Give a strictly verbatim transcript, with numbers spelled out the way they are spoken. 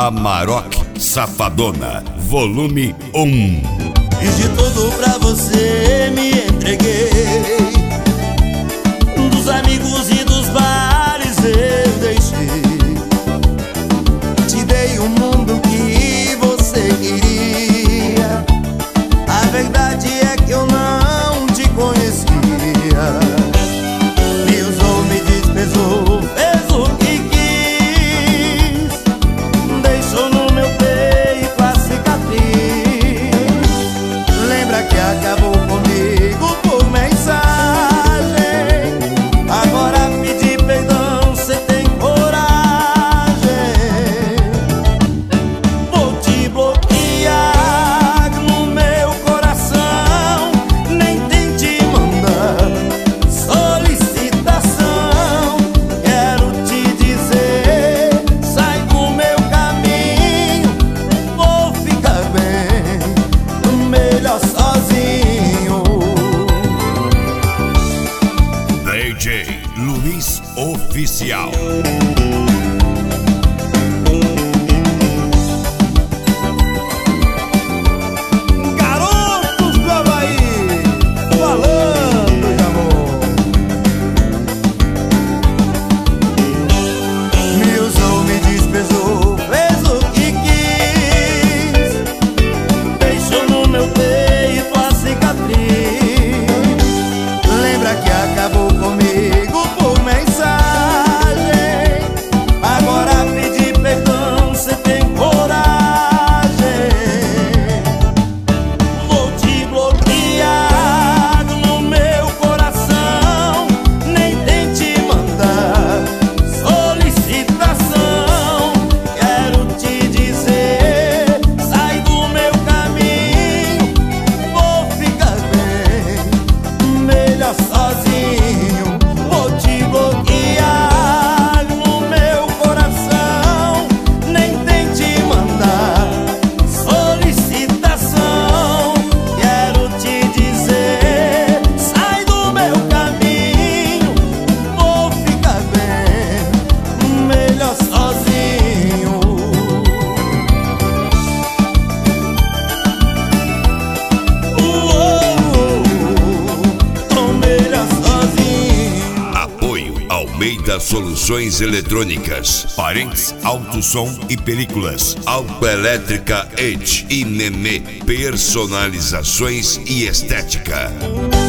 Amarok Safadona, volume um. Fiz de tudo pra você, me entreguei. Dos amigos e dos bares eu deixei. Te dei o mundo que você queria. A verdade é que eu não te conhecia. Me usou, me desprezou, fez o que quis. Deixou no meu peito a cicatriz. Lembra que acabou comigo por mensagem. Agora pedir perdão, cê tem coragem. Vou te bloquear no meu coração. Nem tente mandar solicitação. Quero te dizer, sai do meu caminho. Vou ficar bem, melhor sozinho. D J Luiz Oficial. Garotos do Havaí, falando de amor. Me usou, me desprezou, fez o que quis. Deixou no meu peito a cicatriz. Lembra que acabou comigo por mensagem. Agora pedir perdão, cê tem coragem. Vou te bloquear no meu coração. Nem tente mandar solicitação. Quero te dizer, sai do meu caminho. Vou ficar bem, melhor sozinho. Vou te bloquear no meu coração. Nem tente mandar solicitação. Quero te dizer, sai do meu caminho. Vou ficar bem, melhor sozinho. Uou, tô melhor sozinho. Apoio Almeida Soluções Eletrônicas, Parentes Alto Som e Películas, Autoelétrica Edge e Nenê, personalizações e estética.